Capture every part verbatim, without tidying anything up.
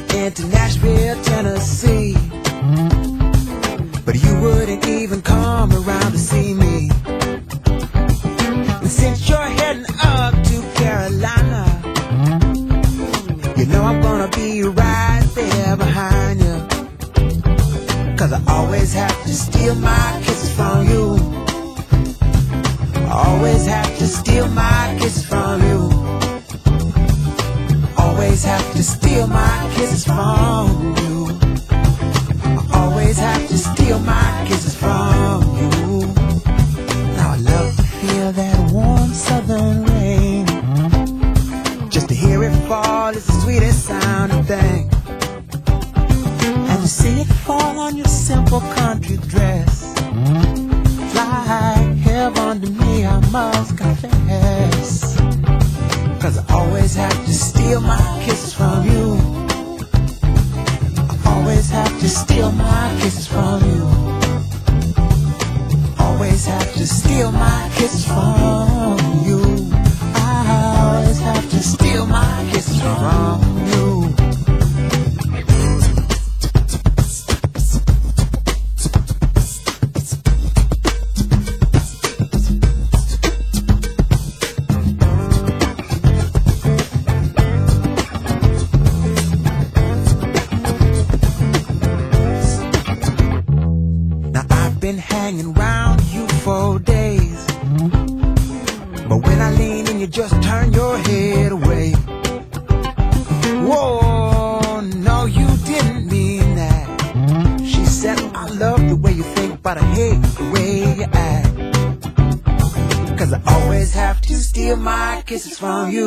into Nashville, Tennessee, but you wouldn't even come around to see me. And since you're heading up to Carolina, you know I'm gonna be right there behind you, 'cause I always have to steal my kisses from you. Always have to steal my kisses from you. Always have to steal my kisses from you. I always have to steal my kisses from you. Now I love to feel that warm southern rain. Just to hear it fall is the sweetest sounding thing. And to see it fall on your simple country dress, like heaven to me, I must confess. 'Cause I always have to steal my kisses from you. I always have to steal my kisses from you. Always have to steal my kisses from you. I always have to steal my kisses from you. Been hanging around you for days, but when I lean in, you just turn your head away. Whoa, no, you didn't mean that. She said, I love the way you think, but I hate the way you act. 'Cause I always have to steal my kisses from you.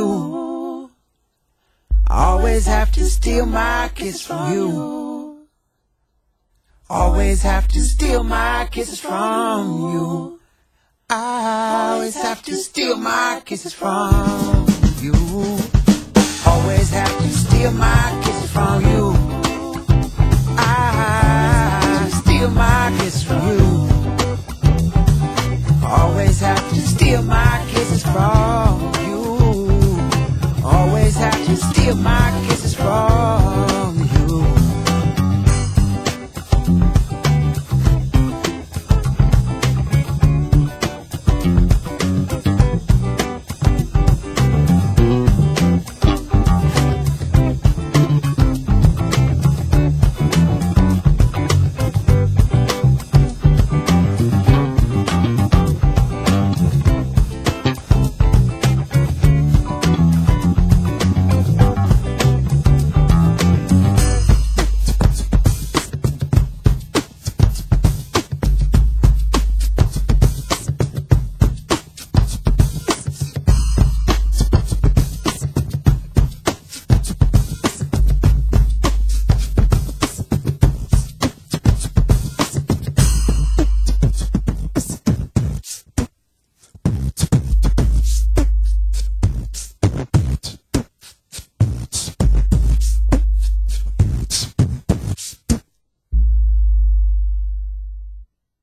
I always have to steal my kisses from you. Always have to steal my kisses from you. I always have to steal my kisses from you. Always have to steal my kisses.